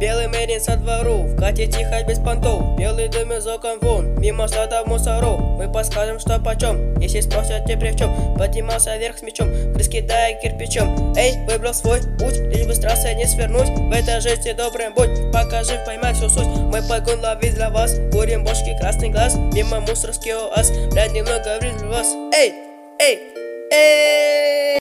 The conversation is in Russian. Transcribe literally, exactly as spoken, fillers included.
Белый мерин со двору, в кате тихо без понтов. Белый дым из окон вон, мимо стада мусоров. Мы подскажем, что почем, если спросят те при чем. Поднимался вверх с мечом, раскидая кирпичом. Эй, выбрал свой путь, лишь бы с трассы не свернуть. В этой жизни добрым будь, покажи, поймай всю суть. Мы погон ловить для вас, курим бошки, красный глаз. Мимо мусорский оаз, блядь, немного врежу вас. Эй, эй, эй.